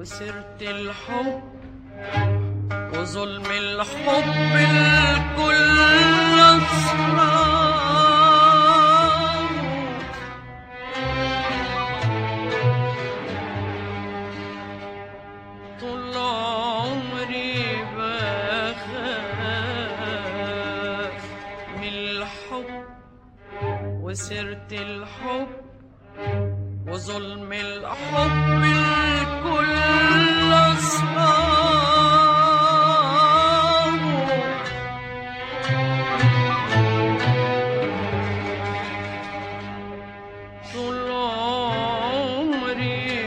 وسيرة الحب وظلم الحب الكل أسرار. طول عمري بخاف من الحب وسيرة الحب وظلم الحب الكل أسرار. طول عمري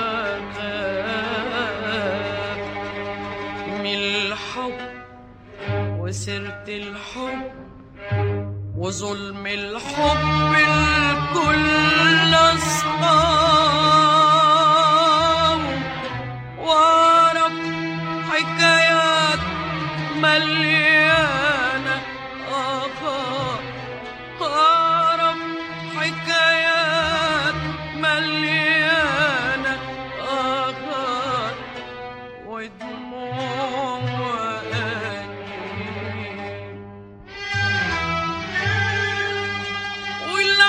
بخاف من الحب وسيرة الحب وظلم الحب الكل أسرار. وأعرف حكايات مليانة آخر، أعرف حكايات مليانة آخر ودموع وأنين. واللي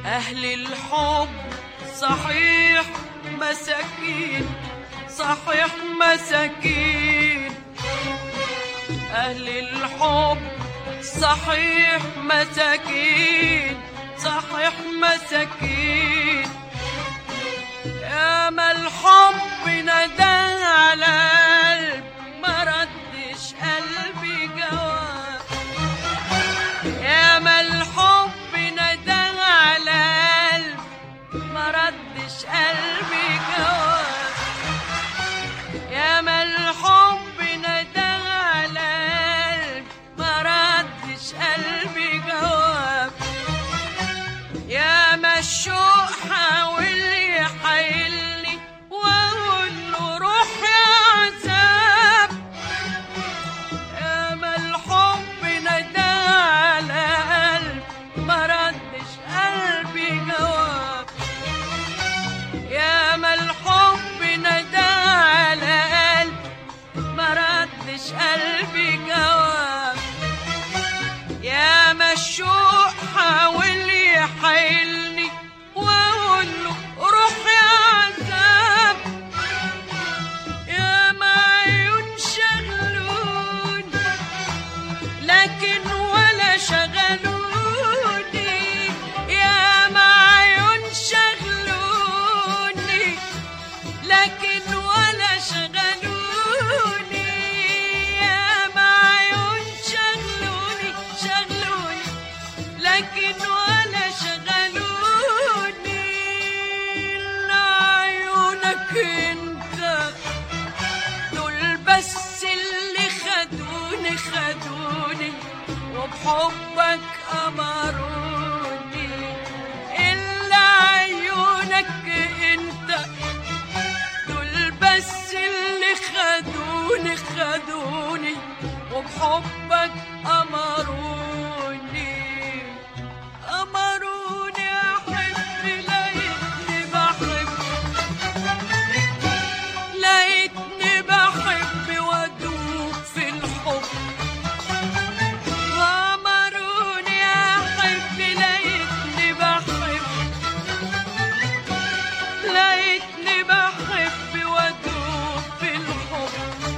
أهل الحب صحيح مساكين، صحيح مساكين. أهل الحب صحيح مساكين، صحيح مساكين. يا ما الحب ندى على قلب ما ردش قلبي جواب. يا ما الحب ندى على قلب ما ردش قلبي جواب. يا ما الحب ندى على قلب ما ردش قلبي جواب. يا ما الشوق حاول يحايلني واقول له روح يا عذاب. يا ما الحب ندى على قلب ما ردش قلبي جواب. يا ما الحب ندى على قلب ما ردش قلبي جواب. يا ما الشوق حاول يحايلني واقول له روح يا عذاب. يا ما عيون شغلوني لكن ولا شغلوني. يا ما عيون شغلوني لكن ولا شغلوني. يا ما عيون شغلوني لكن ولا شغلوني. إلا عيونك انت دول بس اللي خدوني وبحبك أمروني. إلا عيونك انت دول بس اللي خدوني وبحبك أمروني. أمروني أحب لقيتني بحب، لقيتني بحب وأدوب في الحب. أمروني أحب لقيتني بحب، لقيتني بحب وأدوب في الحب.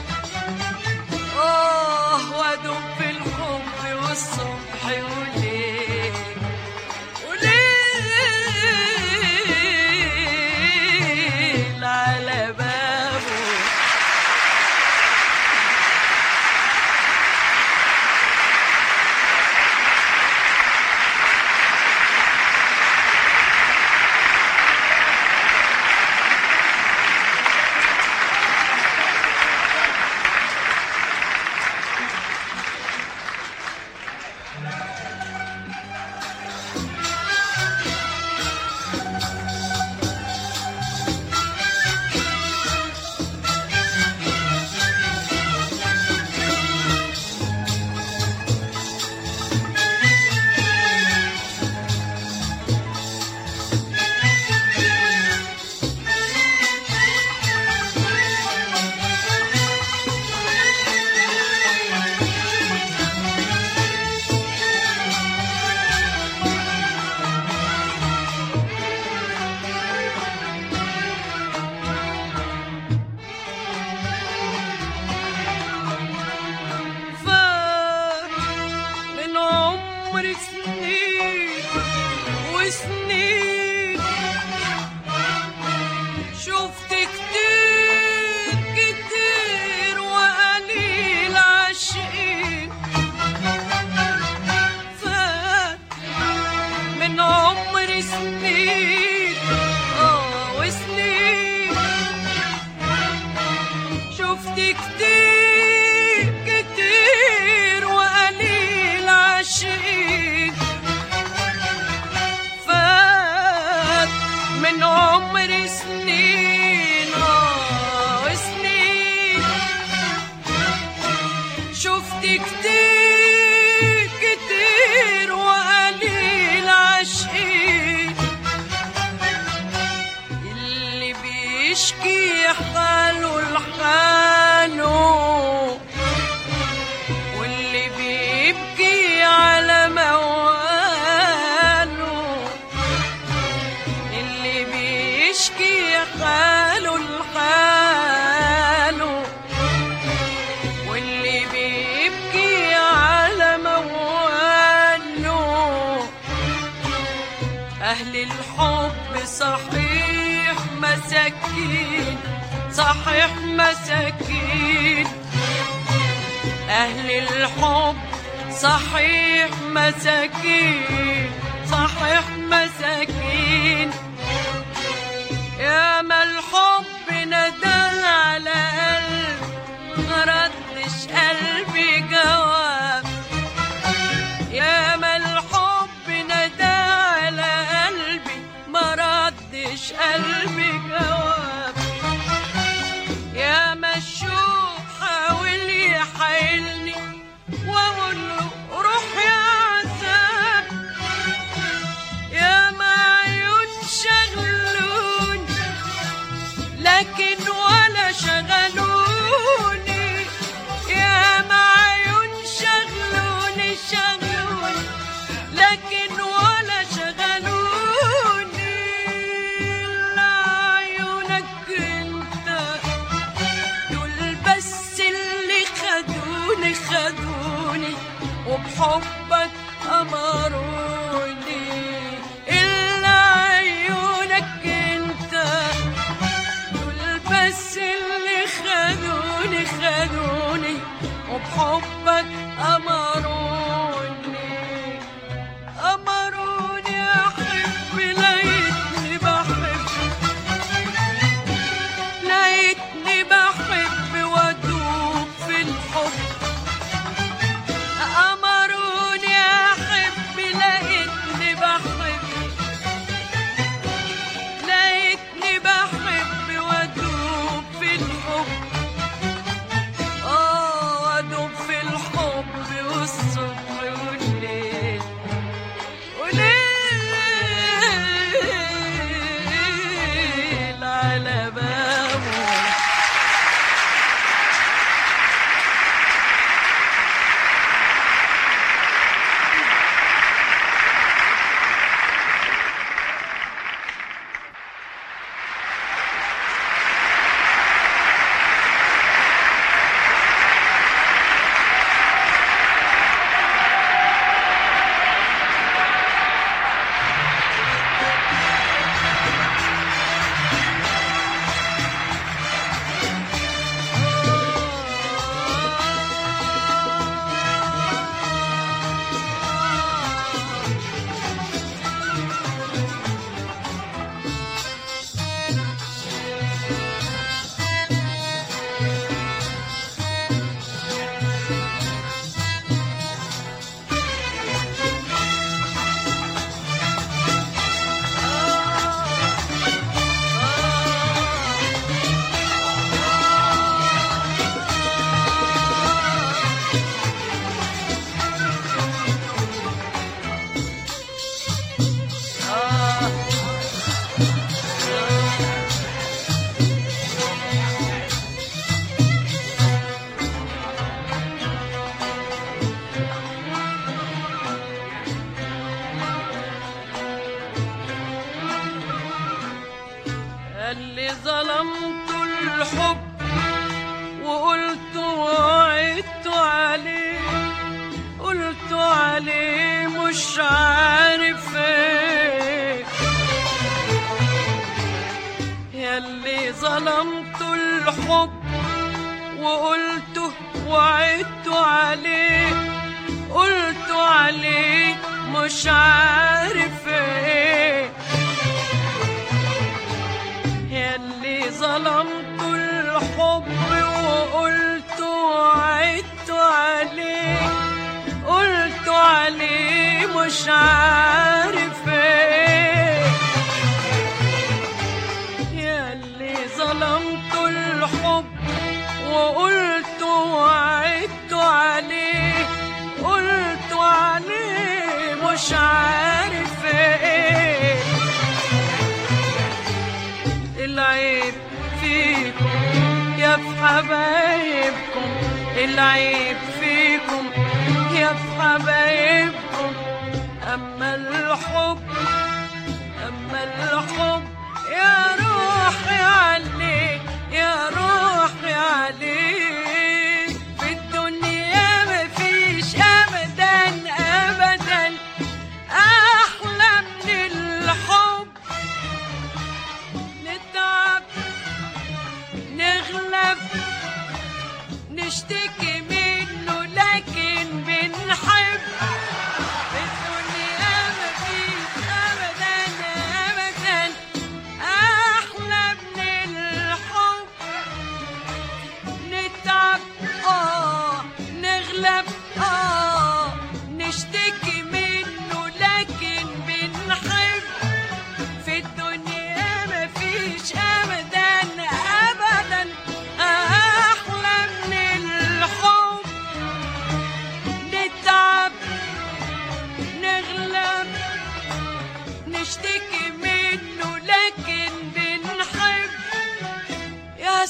وأدوب في الحب والصبح وليل وليل على بابه. سنين وسنين شفت كتير وقليل عاشقين. فات من عمري سنين وسنين شفت كتير وقليل عاشقين. فات الحب صحيح مساكين، صحيح مساكين. أهل الحب صحيح مساكين، صحيح مساكين. يا ما الحب ندى على قلب مردش قلبي جواب، يا ما الحب ندى على قلبي مردش قلبي جواب. يا ما الشوق حاول يحايلني واقول له روح يا عذاب، يا ما عيون شغلوني لكن ولا شغلوني، يا ما عيون شغلوني لكن ولا شغلوني. لا عيونك انت دول بس اللي خدوني وبحبك أمروني. إلا عيونك انت دول بس اللي خدوني وبحبك أمروني. أحب لقيتني بحب وأدوب في الحب. أمروني أحب لقيتني بحب وأدوب في الحب. وأدوب في الحب والصبح والليل على بابه. اللي ظلمت الحب وقلت وعدت عليه مش عارف ايه. ياللي ظلمت الحب وقلت وعدت عليه مش عارف ايه. ياللي ظلمت الحب وقلت وعدت عليه مش عارف ايه. ياللي ظلمت الحب وقلت وعدت عليه مش عارف ايه. العيب فيكم يا في حبايبكم، العيب فيكم يا في حبايبكم. أما الحب يا روحي عليه، يا روحي عليه. في الدنيا مفيش أبدا أحلى من الحب.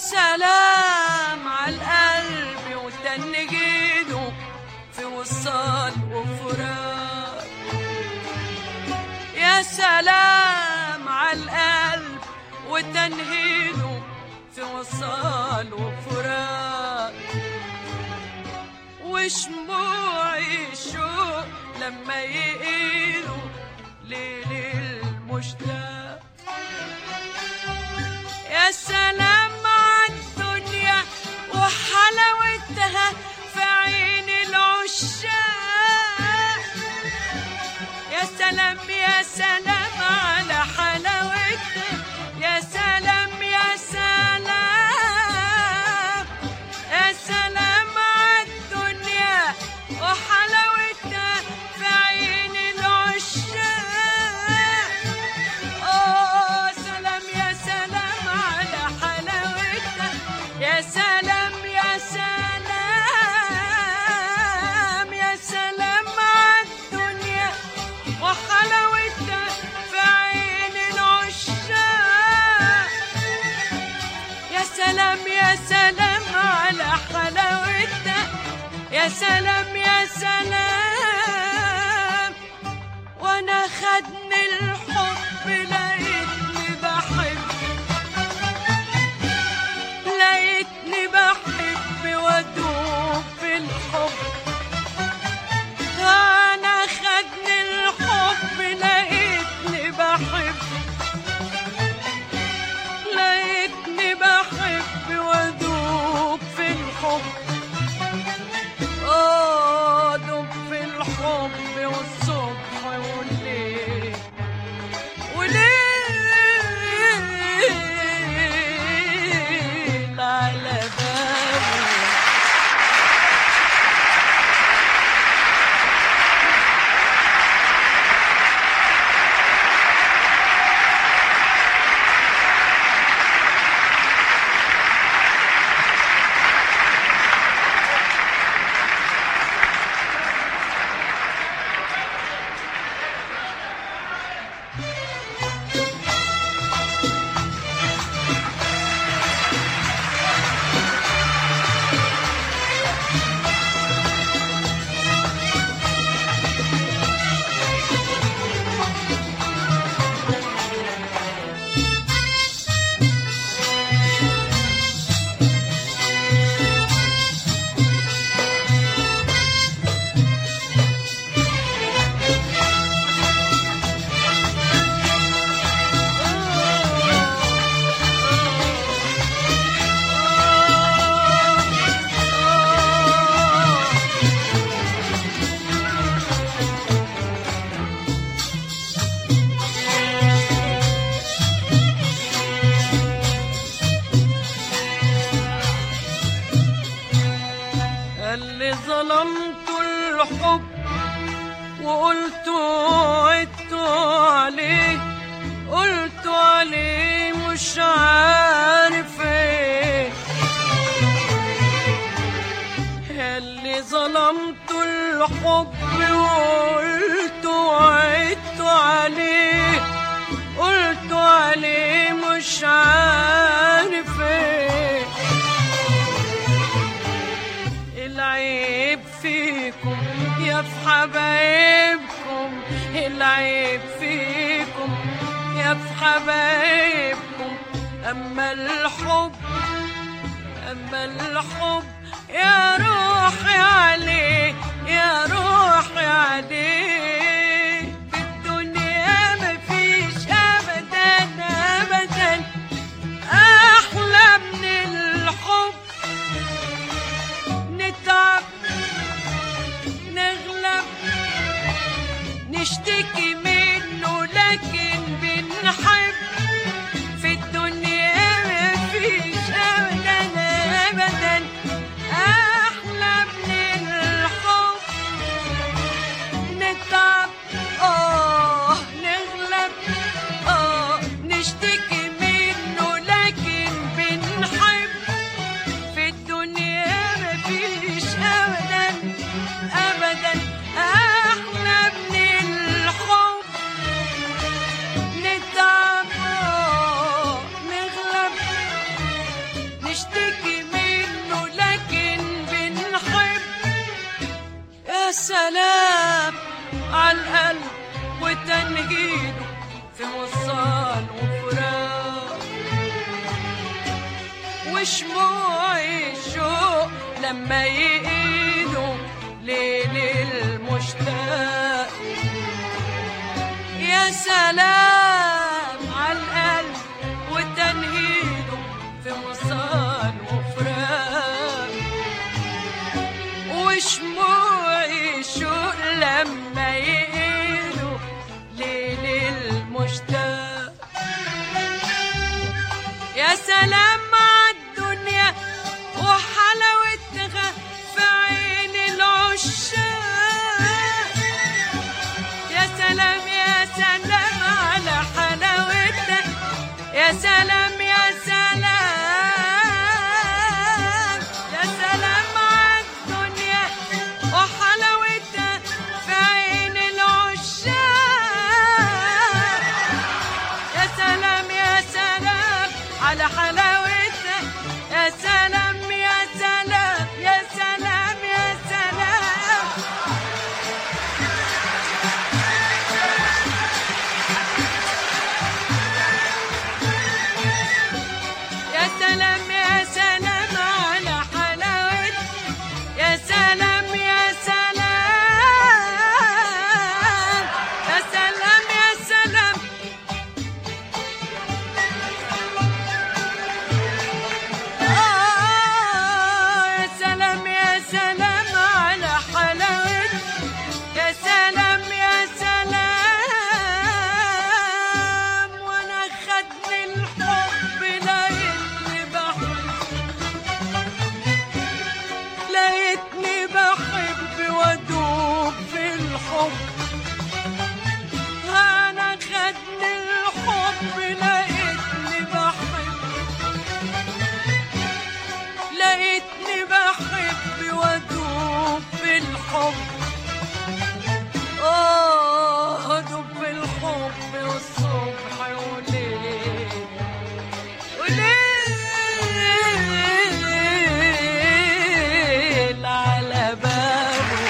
سلام عالقلب وتنجيده في وصال وفراق. يا سلام عالقلب وتنهيده في وصال وفراق. وشموع الشوق لما يقيلوا ليل المشتاق. يا سلام عالدنيا وحلاوتها في عين العشاق. يا سلام يا سلام على حلاوتها. يا سلام يا سلام يا سلام عالدنيا وحلاوتها في عين العشاق. سلام يا سلام على حلاوتها. يا سلام يا سلام يا سلام عالدنيا وحلاوتها في عين العشاق. يا سلام يا سلام على حلاوتها. يا سلام يا سلام. وانا خدني الحب لقيتني بحب. لقيتني بحب وادوب في الحب. انا خدني الحب لقيتني بحب. لقيتني بحب وادوب في الحب. دوب في الحب والصبح والليل وليل على بالي. اللي ظلمت الحب وقلت وعدت عليه. قلت عليه مش عارف ايه. اللي ظلمت الحب وقلت وعدت عليه. قلت عليه مش عارف ايه. العيب فيكم يا في حبايبكم. العيب فيكم يا في حبايبكم. أما الحب يا روحي عليه. يا روحي عليه. في الدنيا مفيش أبدا أبدا أحلى من الحب. نتعب نغلب نشتكي منه لكن بنحب. في الدنيا مفيش أبدا أبدا أحلى من الحب. نتعب سلام عالقلب وتنهيده في وصال وفراق، وشموع الشوق لما يقيدوا ليل المشتاق. يا سلام عالقلب وتنهيده في وصال وفراق، وشموع الشوق لما يقيدوا ليل المشتاق. يا سلام عالدنيا وحلاوتها في عين العشاق. يا سلام يا سلام على حلاوتها، يا سلام يا سلام، يا سلام عالدنيا وحلاوتها في عين العشاق. يا سلام يا سلام على حلاوتها، يا سلام يا سلام، يا سلام يا سلام. يا سلام يا سلام على حلاوتها، يا سلام يا سلام، يا سلام يا سلام. يا سلام يا سلام على حلاوتها، يا سلام يا سلام. وانا خدني الحب لقيتني بحب وادوب في الحب. انا خدني الحب لقيتني بحب وادوب في الحب. ادوب في الحب والصبح وليل وليل على بابه.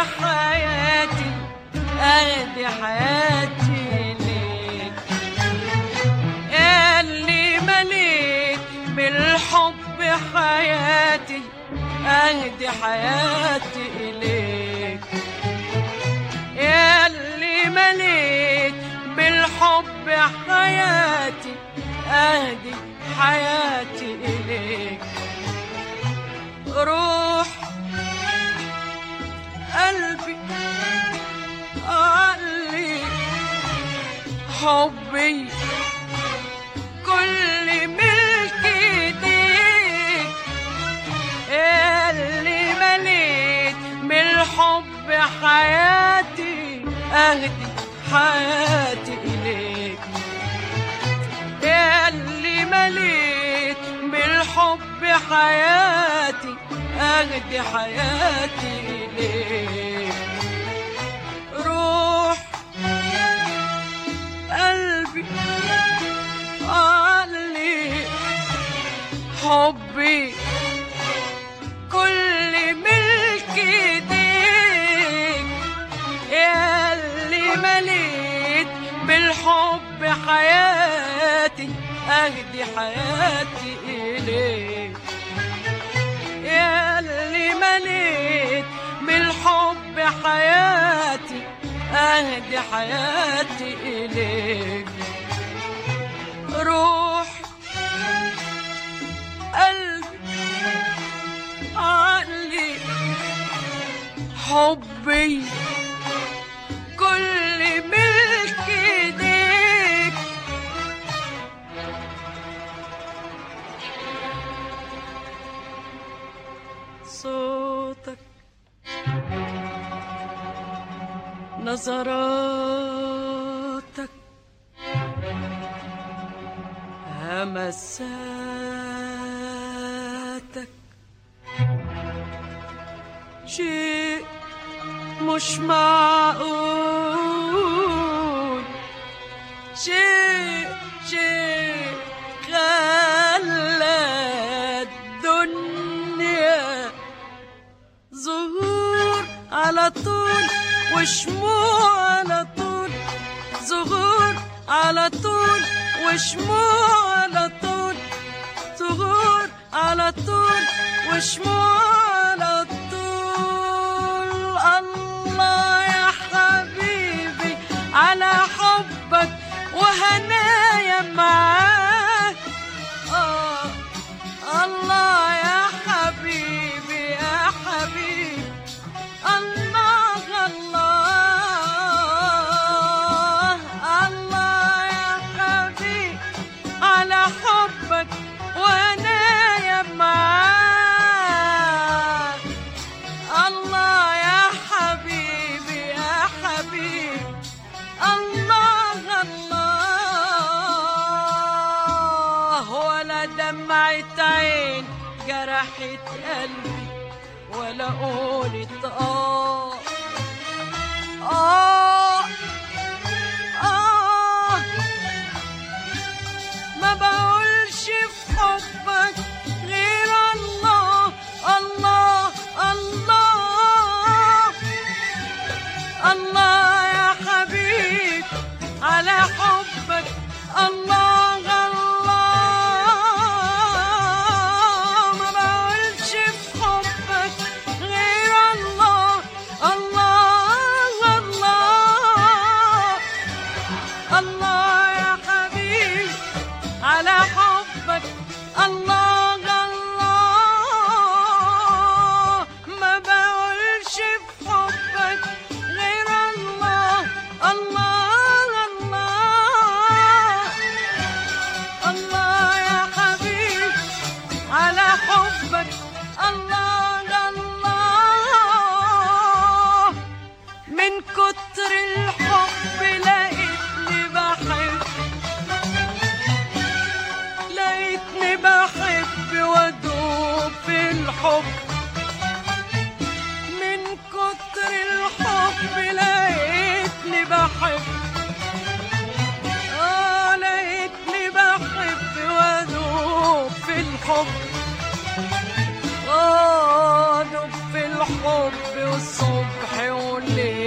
حياتي أهدي حياتي ليك، اللي مليت بالحب حياتي أهدي حياتي إليك، اللي مليت بالحب حياتي أهدي حياتي إليك. روح قلبي عقلي حبي كل ملك ايديك، اللي مليت بالحب حياتي اهدي حياتي اليك، اللي مليت بالحب حياتي اهدي حياتي اليك. روح قلبي عقلي حبي كل ملك ايديك، ياللي مليت بالحب حياتي اهدي حياتي اليك، ياللي مليت بالحب حياتي أهدي حياتي إليك. روح قلبي عقلي حبي كل ملك ايديك، صوتك نظراتك همساتك شيء مش معقول، شيء خلى الدنيا ظهور على طول وشموع على طول، ظهور على طول وشموع على طول، ظهور على طول وشموع على طول. الله يا حبيبي على حبك وهنايا معاك، الله يا حبيبي يا حبيبي، الله الله الله يا حبيبي على حبك وهنايا معاك، الله يا حبيبي يا حبيبي، الله الله. ولا دمعة عين جرحت قلبي ولا قولت ما بقولش في حبك غير الله الله الله، الله يا حبيب على حبك الله الله، ما بقولش في حبك غير الله الله الله، الله يا حبيب على حبك الله الله، ما بقولش في حبك غير الله الله الله، الله يا حبيب على حبك الله الله. من كتر الحب لقيتني بحب وادوب في الحب، من كتر الحب لقيتني بحب، لقيتني بحب وادوب في الحب، ادوب في الحب الحب والصبح والليل